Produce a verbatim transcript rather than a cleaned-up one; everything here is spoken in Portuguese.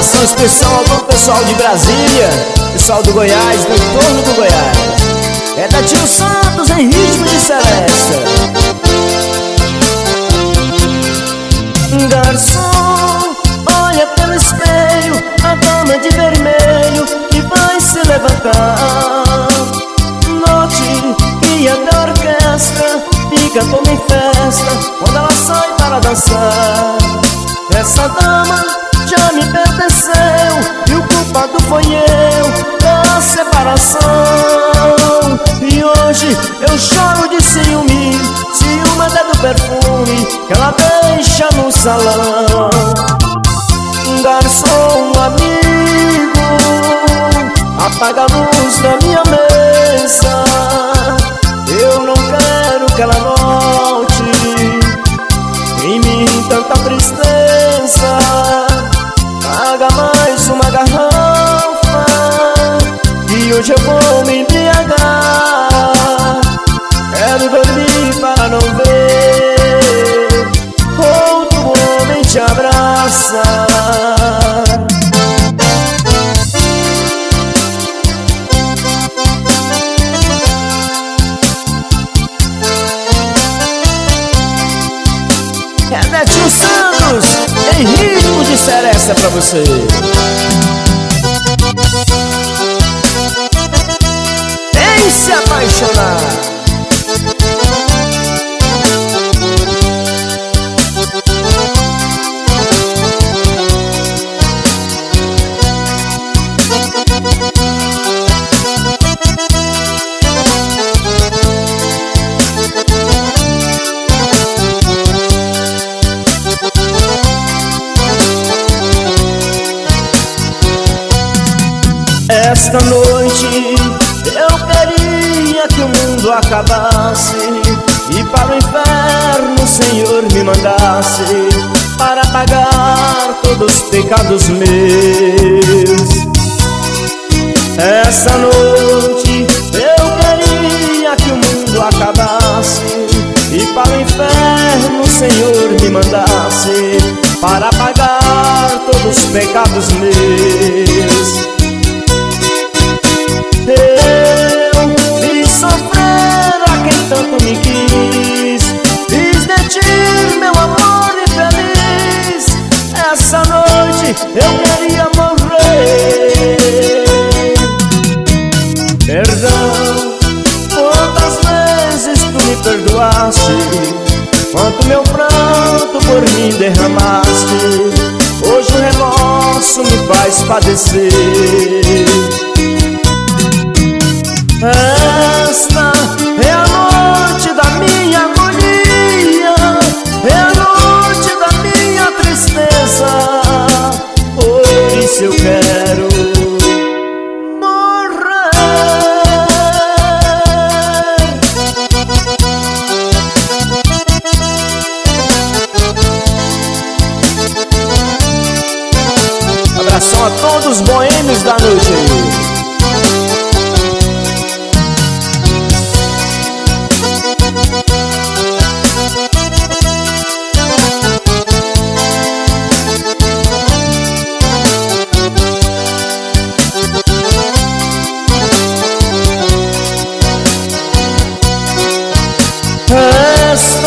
abração especial ao pessoal de Brasília, pessoal do Goiás, do entorno do Goiás. É da Tio Santos em ritmo de Celeste. Garçom, olha pelo espelho a dama de vermelho que vai se levantar. Note que até a orquestra fica toda em festa quando ela sai para dançar. Essa dama já me pertenceu e o culpado foi eu da separação. E hoje eu choro de ciúme, ciúme até do perfume que ela deixa no salão. Garçom amigo, apaga a luz da minha mesa. Eu não quero que ela note em mim tanta tristeza. Paga mais uma garrafa e hoje eu vou me embriagar. Quero dormir para não ver outro homem te abraçar. É Netinho Santos em ritmo de Celeste pra você. Vem se apaixonar. Esta noite eu queria que o mundo acabasse e para o inferno o Senhor me mandasse para pagar todos os pecados meus. Esta noite eu queria que o mundo acabasse e para o inferno o Senhor me mandasse para pagar todos os pecados meus. Eu fiz sofrer a quem tanto me quis, fiz de ti meu amor infeliz. Essa noite eu queria morrer. Perdão, quantas vezes tu me perdoaste, quanto meu pranto por mim derramaste. Hoje o remorso me faz padecer. Esta é a noite da minha agonia, é a noite da minha tristeza. Por isso eu quero morrer. Abração a todos os boêmios da noite aí. Esta